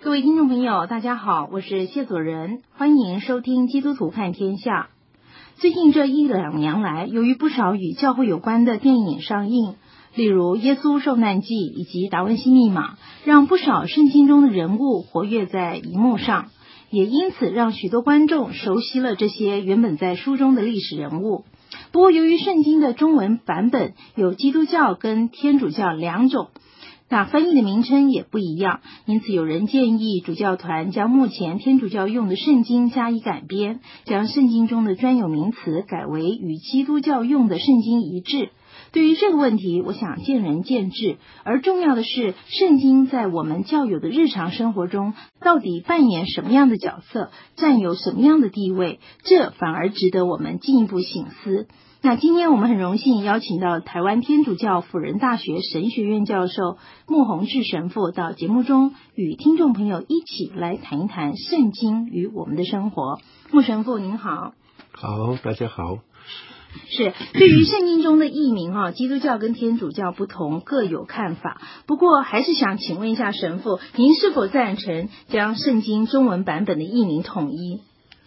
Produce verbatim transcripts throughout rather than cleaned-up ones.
各位听众朋友，大家好，我是谢佐仁，欢迎收听基督徒看天下。最近这一两年来，由于不少与教会有关的电影上映，例如《耶稣受难记》以及《达文西密码》，让不少圣经中的人物活跃在荧幕上，也因此让许多观众熟悉了这些原本在书中的历史人物。不过由于圣经的中文版本有基督教跟天主教两种，那翻译的名称也不一样，因此有人建议主教团将目前天主教用的圣经加以改编，将圣经中的专有名词改为与基督教用的圣经一致。对于这个问题，我想见仁见智，而重要的是，圣经在我们教友的日常生活中到底扮演什么样的角色，占有什么样的地位，这反而值得我们进一步省思。那今天我们很荣幸邀请到台湾天主教辅仁大学神学院教授穆宏志神父到节目中，与听众朋友一起来谈一谈圣经与我们的生活。穆神父您好。 好，大家好。 是，对于圣经中的译名哈，基督教跟天主教不同，各有看法。不过还是想请问一下神父，您是否赞成将圣经中文版本的译名统一？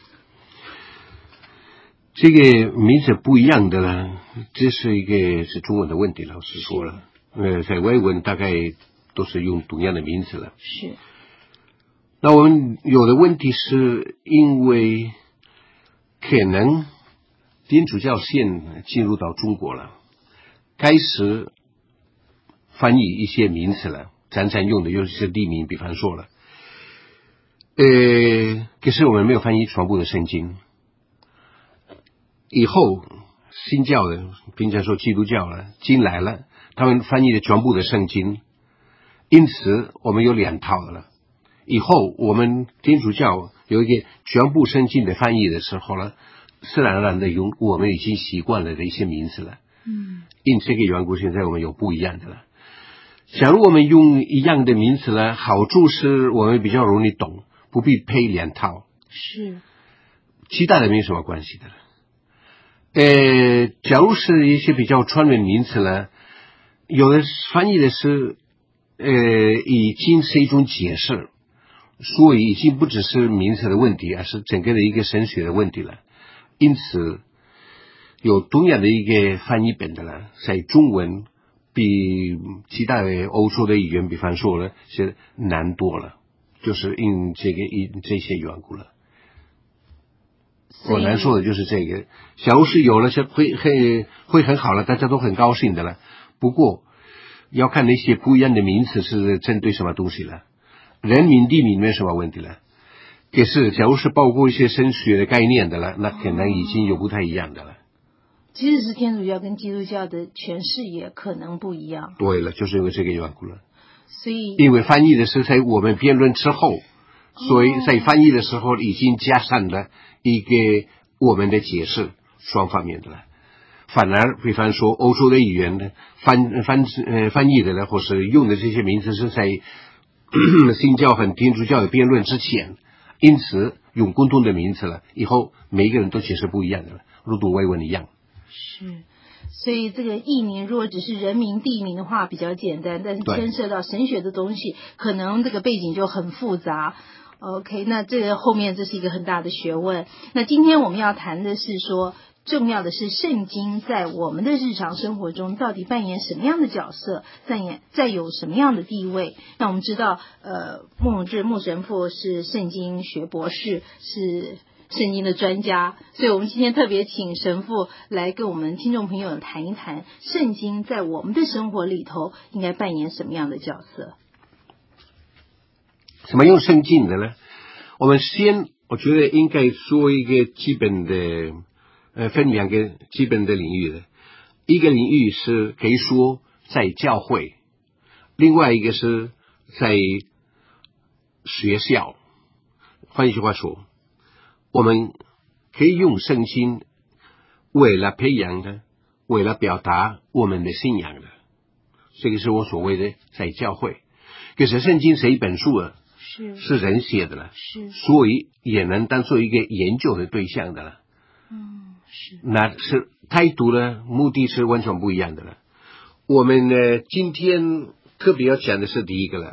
这个名字不一样的呢，这是一个是中文的问题，老实说了，呃，在外文大概都是用同样的名字了。 是。 那我们有的问题是因为可能天主教线进入到中国了，开始翻译一些名词了，常常用的尤其是地名，比方说了，呃，可是我们没有翻译全部的圣经。以后新教的，并且说基督教了进来了，他们翻译了全部的圣经，因此我们有两套的了。以后我们天主教有一个全部圣经的翻译的时候呢，自然而然的用我们已经习惯了的一些名字了。 嗯， 因这个缘故，现在我们有不一样的了。假如我们用一样的名字呢，好处是我们比较容易懂，不必配两套。 是。 其他的没什么关系的了。呃，假如是一些比较专门名词呢，有的翻译的是，呃，已经是一种解释，所以已经不只是名词的问题，而是整个的一个神学的问题了。因此，有同样的一个翻译本的呢，在中文比其他的欧洲的语言，比方说呢，是难多了，就是因这个因这些缘故了。我难说的就是这个，假如是有了是会会会很好了，大家都很高兴的了。不过要看那些不一样的名词是针对什么东西了，人名地名没有什么问题了。可是假如是包括一些神学的概念的了，那可能已经有不太一样的了。 即使是天主教跟基督教的诠释也可能不一样。 对了，就是因为这个缘故了。 所以因为翻译的是在我们辩论之后，所以在翻译的时候已经加上了一个我们的解释，双方面的了。反而比方说欧洲的语言呢，翻翻呃翻译的呢，或是用的这些名字是在新教和天主教的辩论之前，因此用共同的名词了，以后每一个人都解释不一样的了，如同外文一样。 是。所以这个译名如果只是人名地名的话比较简单，但是牵涉到神学的东西，可能这个背景就很复杂。OK， 那这个后面这是一个很大的学问。那今天我们要谈的是说，重要的是圣经在我们的日常生活中到底扮演什么样的角色，扮演在有什么样的地位。那我们知道呃，穆宏志穆神父是圣经学博士，是圣经的专家，所以我们今天特别请神父来跟我们听众朋友谈一谈圣经在我们的生活里头应该扮演什么样的角色。 怎么用圣经的呢？我们先我觉得应该说一个基本的呃分两个基本的领域的，一个领域是可以说在教会，另外一个是在学校。换一句话说，我们可以用圣经为了培养的，为了表达我们的信仰的，这个是我所谓的在教会。可是圣经是一本书啊， 是是人写的了， 是， 所以也能当做一个研究的对象的了。 嗯，是， 那是态度呢，目的是完全不一样的了。我们呢，今天特别要讲的是第一个了，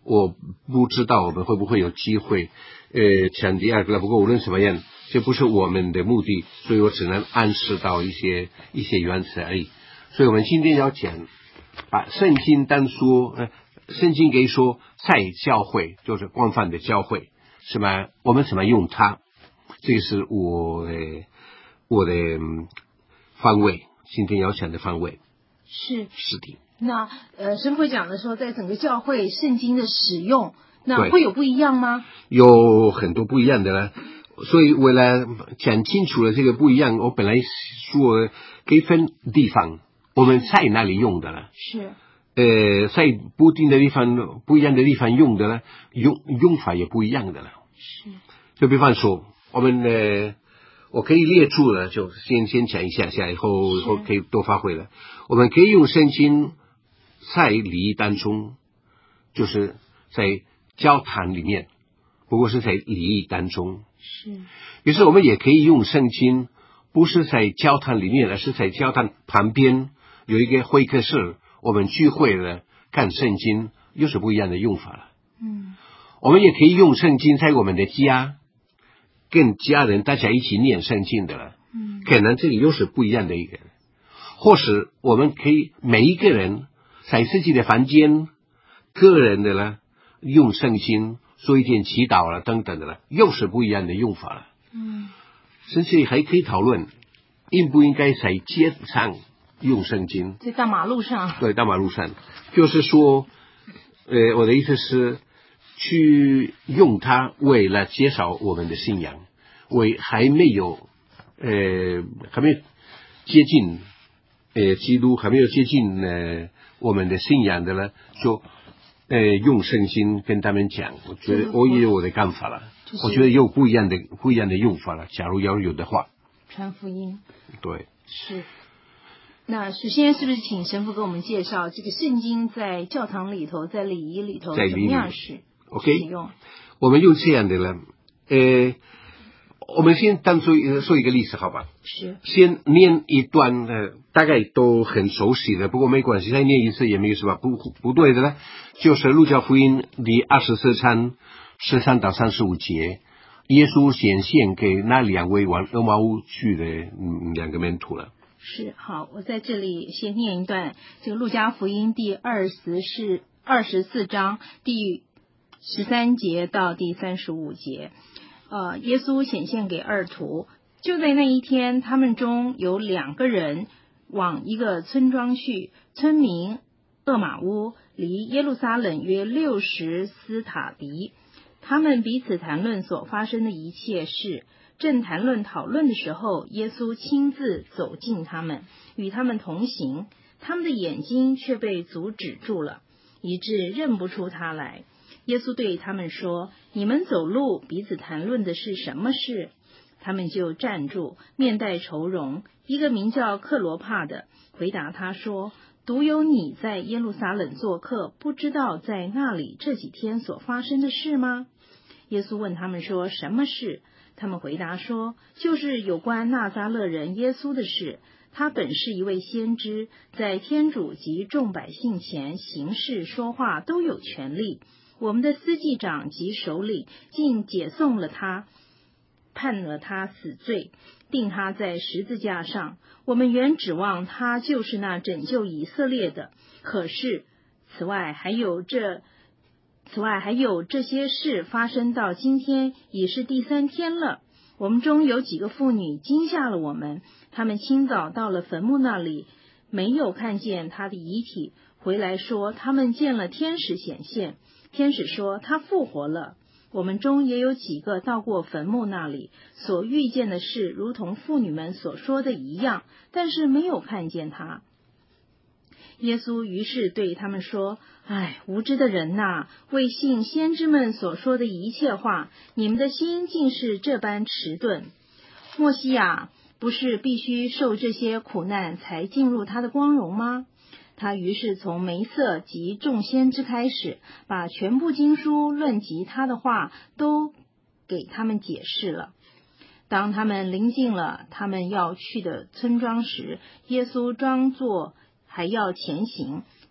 我不知道我们会不会有机会呃讲第二个了，不过无论怎么样，这不是我们的目的，所以我只能暗示到一些一些原则而已。所以我们今天要讲把圣经当说呃圣经可以说在教会，就是广泛的教会，是吗？我们怎么用它？这个是我的我的、嗯、方位，今天要讲的方位是是的。 那呃，神会讲的说，在整个教会圣经的使用，那对会有不一样吗？ 有很多不一样的了，所以为了讲清楚了这个不一样，我本来说可以分地方，我们在哪里用的了？ 是。 呃，在不定的地方、不一样的地方用的呢，用用法也不一样的了。 是。 就比方说，我们呃，我可以列出了，就先先讲一下下，以后以后可以多发挥了。我们可以用圣经在礼仪当中，就是在教堂里面，不过是在礼仪当中。 是。 于是我们也可以用圣经，不是在教堂里面，而是在教堂旁边有一个会客室，我们聚会了看圣经，又是不一样的用法了。 嗯。 我们也可以用圣经在我们的家，跟家人大家一起念圣经的了。 嗯。 可能这里又是不一样的一个。或是我们可以每一个人在自己的房间，个人的呢，用圣经做一件祈祷了等等的了，又是不一样的用法了。 嗯。 甚至还可以讨论应不应该在街上用圣经， 在大马路上。 对，大马路上，就是说，呃，我的意思是，去用它为了介绍我们的信仰，为还没有，呃，还没有接近，呃，基督还没有接近呃我们的信仰的呢，就呃用圣经跟他们讲，我觉得我也有我的看法了， 就是、 我觉得有不一样的不一样的用法了。假如要有的话， 传福音。 对。 是。那首先是不是请神父给我们介绍这个圣经在教堂里头，在礼仪里头怎么样使 OK 使用？ 我们用这样的呢，呃，我们先当做说一个例子，好吧？ 是。 先念一段，呃，大概都很熟悉的，不过没关系，再念一次也没有什么不不对的呢。就是路加福音第二十四章十三到三十五节，耶稣显现给那两位往厄玛乌去的嗯两个门徒了。 是。好，我在这里先念一段这个路加福音第二十是二十四章第十三节到第三十五节。呃，耶稣显现给二徒，就在那一天，他们中有两个人往一个村庄去，村民厄玛乌离耶路撒冷约六十斯塔迪。他们彼此谈论所发生的一切事。正谈论讨论的时候，耶稣亲自走近他们，与他们同行。他们的眼睛却被阻止住了，以致认不出他来。耶稣对他们说：“你们走路彼此谈论的是什么事？”他们就站住，面带愁容。一个名叫克罗帕的回答他说：“独有你在耶路撒冷做客，不知道在那里这几天所发生的事吗？”耶稣问他们说：“什么事？”他们回答说：“就是有关纳撒勒人耶稣的事。他本是一位先知，在天主及众百姓前行事说话都有权利。我们的司祭长及首领竟解送了他，判了他死罪，定他在十字架上。我们原指望他就是那拯救以色列的。可是此外还有这此外还有这些事发生到今天，已是第三天了。我们中有几个妇女惊吓了我们，她们清早到了坟墓那里，没有看见他的遗体，回来说他们见了天使显现，天使说他复活了。我们中也有几个到过坟墓那里，所遇见的事如同妇女们所说的一样，但是没有看见他。耶稣于是对他们说：“唉，无知的人呐，为信先知们所说的一切话，你们的心竟是这般迟钝。默西亚不是必须受这些苦难才进入他的光荣吗？”他于是从梅瑟及众先知开始，把全部经书论及他的话都给他们解释了。当他们临近了他们要去的村庄时，耶稣装作还要前行，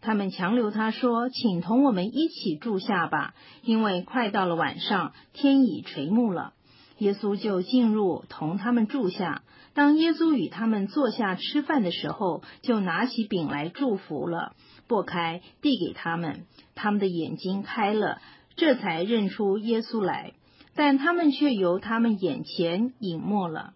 他们强留他说，请同我们一起住下吧，因为快到了晚上，天已垂暮了。耶稣就进入同他们住下。当耶稣与他们坐下吃饭的时候，就拿起饼来祝福了，擘开递给他们，他们的眼睛开了，这才认出耶稣来，但他们却由他们眼前隐没了。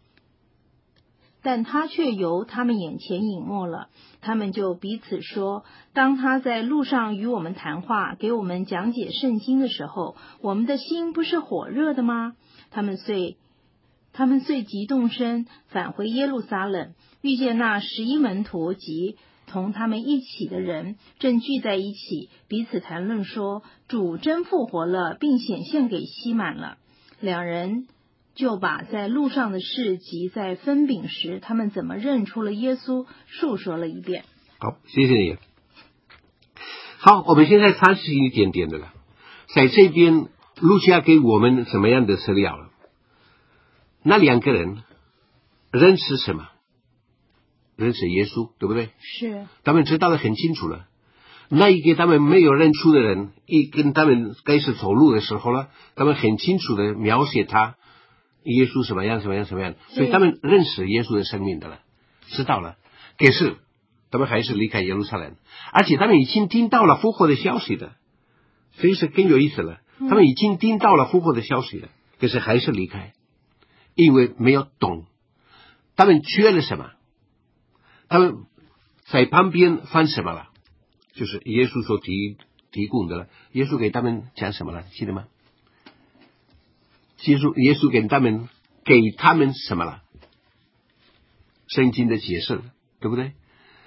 但他却由他们眼前隐没了，他们就彼此说，当他在路上与我们谈话，给我们讲解圣经的时候，我们的心不是火热的吗？他们遂他们遂急动身返回耶路撒冷，遇见那十一门徒及同他们一起的人正聚在一起，彼此谈论说，主真复活了，并显现给西满了。两人就把在路上的事及在分饼时他们怎么认出了耶稣述说了一遍。 好，谢谢你。好，我们现在查实一点点的了，在这边路加给我们什么样的资料了？那两个人认识什么？认识耶稣，对不对？ 是。 他们知道的很清楚了。那一个他们没有认出的人，一跟他们开始走路的时候呢，他们很清楚的描写他耶稣什么样什么样什么样，所以他们认识耶稣的生命的了，知道了。可是他们还是离开耶路撒冷，而且他们已经听到了复活的消息的，所以是更有意思了。他们已经听到了复活的消息了，可是还是离开，因为没有懂。他们缺了什么？他们在旁边翻什么了？就是耶稣所提提供的了。耶稣给他们讲什么了？记得吗？耶稣耶稣给他们给他们什么了？圣经的解释，对不对？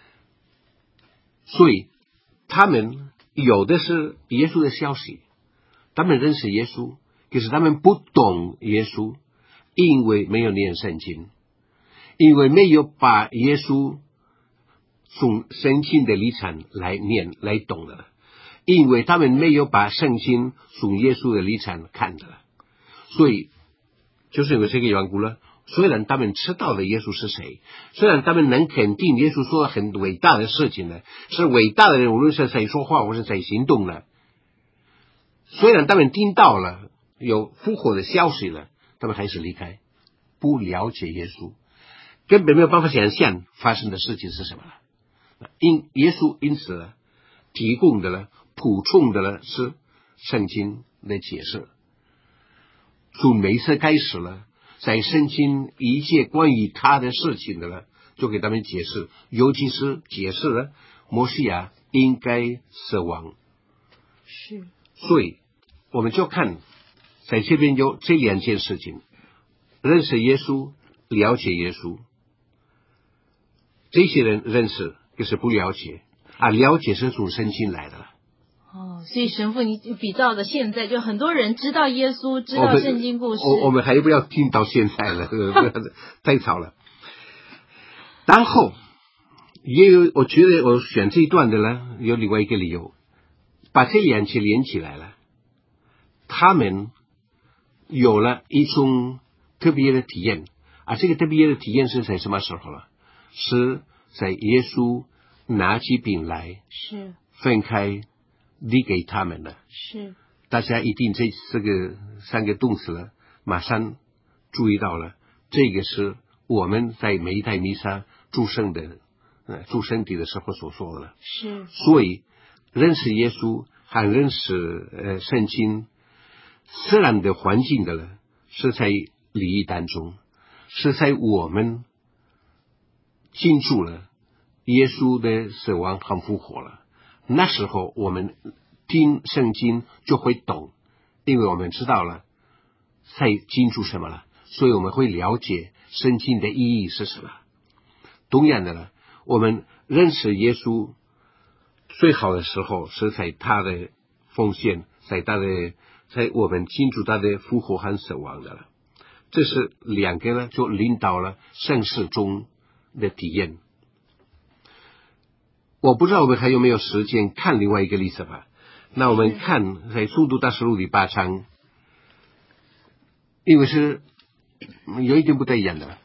所以他们有的是耶稣的消息，他们认识耶稣，可是他们不懂耶稣，因为没有念圣经，因为没有把耶稣从圣经的立场来念来懂的了，因为他们没有把圣经从耶稣的立场看的了，所以就是因为这个缘故了。虽然他们知道了耶稣是谁，虽然他们能肯定耶稣说了很伟大的事情呢，是伟大的人，无论是谁说话或是谁行动了，虽然他们听到了有复活的消息了，他们还是离开，不了解耶稣，根本没有办法想象发生的事情是什么了。因耶稣因此呢，提供的了补充的了是圣经的解释，从每一次开始了，在圣经一切关于他的事情的了，就给他们解释，尤其是解释了摩西亚应该死亡。 是， 所以我们就看在这边有这两件事情：认识耶稣，了解耶稣。这些人认识，可是不了解啊，了解是从圣经来的了。 哦，所以神父，你比照的现在，就很多人知道耶稣，知道圣经故事。 我我们还不要听到现在了，太早了。然后也有，我觉得我选这一段的呢，有另外一个理由，把这两节连起来了。他们有了一种特别的体验，啊，这个特别的体验是在什么时候了？是在耶稣拿起饼来， 是分开递给他们了。 是， 大家一定这这个三个动词了，马上注意到了，这个是我们在每一代弥撒祝圣的呃祝圣体的时候所说的了。 是， 所以认识耶稣和认识呃圣经，自然的环境的了，是在礼仪当中，是在我们记住了耶稣的死亡和复活了。那时候我们听圣经就会懂，因为我们知道了在记住什么了，所以我们会了解圣经的意义是什么。同样的呢，我们认识耶稣最好的时候是在他的奉献，在他的在我们记住他的复活和死亡的了。这是两个呢，就领导了圣事中的体验。我不知道我们还有没有时间看另外一个例子吧。那我们看在速度大实录第八章，因为是有一点不太一样的。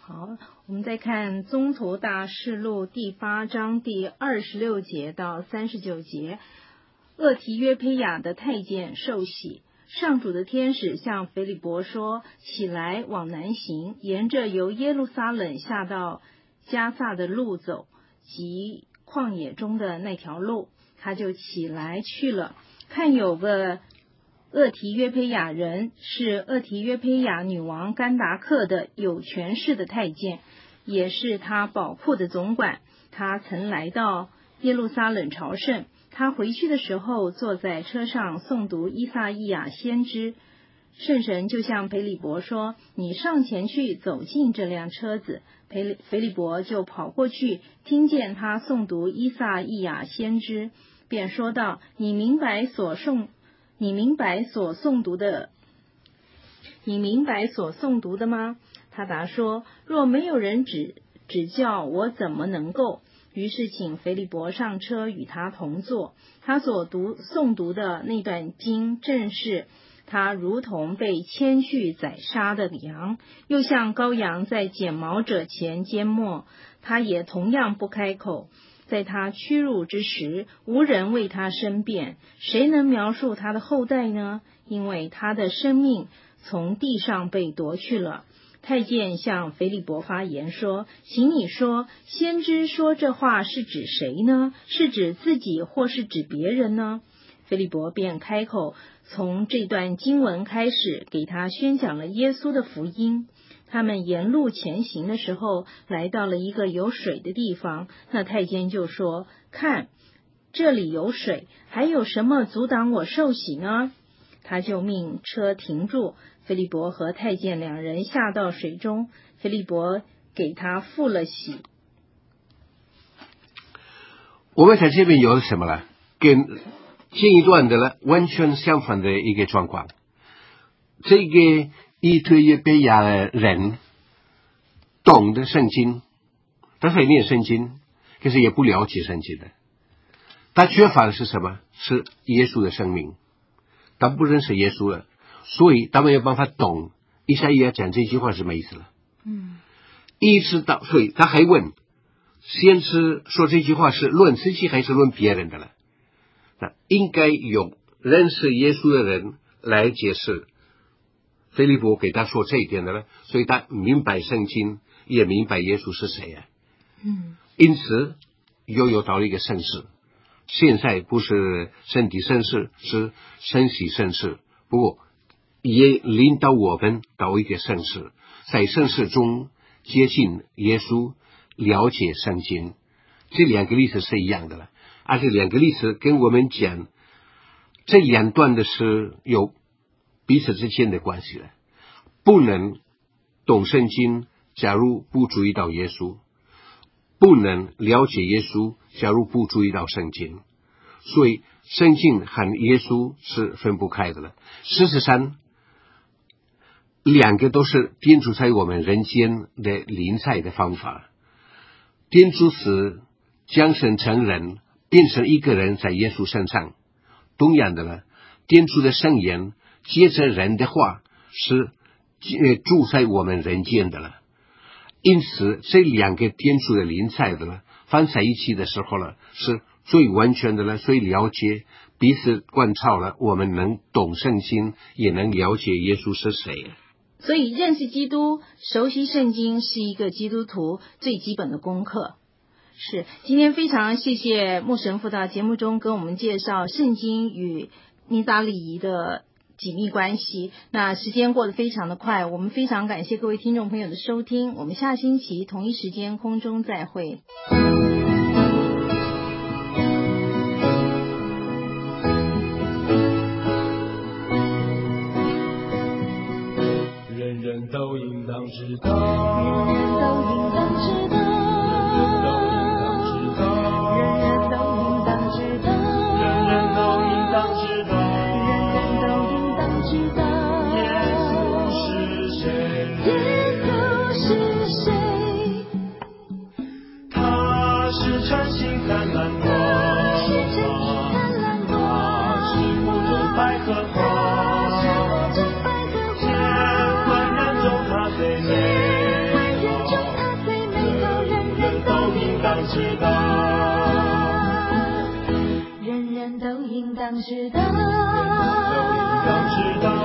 好，我们再看《宗徒大事录》第八章第二十六节到三十九节，厄提约胚雅的太监受洗。上主的天使向腓利伯说：起来，往南行，沿着由耶路撒冷下到加萨的路走，即旷野中的那条路。他就起来去了，看有个厄提约胚雅人，是厄提约胚雅女王甘达克的有权势的太监，也是他宝库的总管。他曾来到耶路撒冷朝圣。他回去的时候，坐在车上诵读依撒意亚先知。圣神就向腓利伯说：你上前去，走进这辆车子。腓腓利伯就跑过去，听见他诵读依撒意亚先知，便说道：你明白所诵你明白所诵读的你明白所诵读的吗？他答说：若没有人指指教，我怎么能够？于是请腓利伯上车与他同坐。他所读诵读的那段经，正是他如同被牵去宰杀的羊，又像羔羊在剪毛者前缄默，他也同样不开口。在他屈辱之时，无人为他申辩。谁能描述他的后代呢？因为他的生命从地上被夺去了。太监向腓利伯发言说：请你说，先知说这话是指谁呢？是指自己或是指别人呢？腓利伯便开口，从这段经文开始，给他宣讲了耶稣的福音。他们沿路前行的时候，来到了一个有水的地方。那太监就说：看，这里有水，还有什么阻挡我受洗呢？他就命车停住，腓利伯和太监两人下到水中，腓利伯给他付了洗。 我们在这边有什么呢？跟前一段的呢完全相反的一个状况。这个伊推约贝亚人懂得圣经，他会念圣经，可是也不了解圣经的。他缺乏的是什么？是耶稣的生命。他不认识耶稣了，所以他没有办法懂以赛亚讲这句话是什么意思了。 嗯， 意识到，所以他还问先知说这句话是论自己还是论别人的了。那应该有认识耶稣的人来解释。腓利伯给他说这一点的了，所以他明白圣经，也明白耶稣是谁啊。 嗯， 因此又有到了一个圣事。现在不是身体圣事，是身体圣事，不过也领导我们到一个圣事，在圣事中接近耶稣，了解圣经。这两个例子是一样的了，而这两个例子跟我们讲这两段的是有彼此之间的关系了。不能懂圣经，假如不注意到耶稣；不能了解耶稣，假如不注意到圣经。所以圣经和耶稣是分不开的了。事实上，两个都是天主在我们人间的临在的方法。天主是降生成人，变成一个人在耶稣身上。同样的呢，天主的圣言接着人的话是住在我们人间的了。因此这两个天主的临在的呢，放在一起的时候呢，是最完全的了，最了解彼此贯彻了，我们能懂圣经，也能了解耶稣是谁。 所以认识基督、熟悉圣经是一个基督徒最基本的功课。是，今天非常谢谢牧神父到节目中跟我们介绍圣经与弥撒礼仪的紧密关系。那时间过得非常的快，我们非常感谢各位听众朋友的收听，我们下星期同一时间空中再会。 人人都应当知道， 人人都应当知道， 人人都应当知道， 人人都应当知道， 人人都应当知道， 人人都应当知道， 耶稣是谁？ 耶稣是谁？ 他是晨星灿烂光， 他是晨星灿烂光， 他是火中百合花， 他是火中百合花， 千万人中他最美好。 当知道， 人人都应当知道。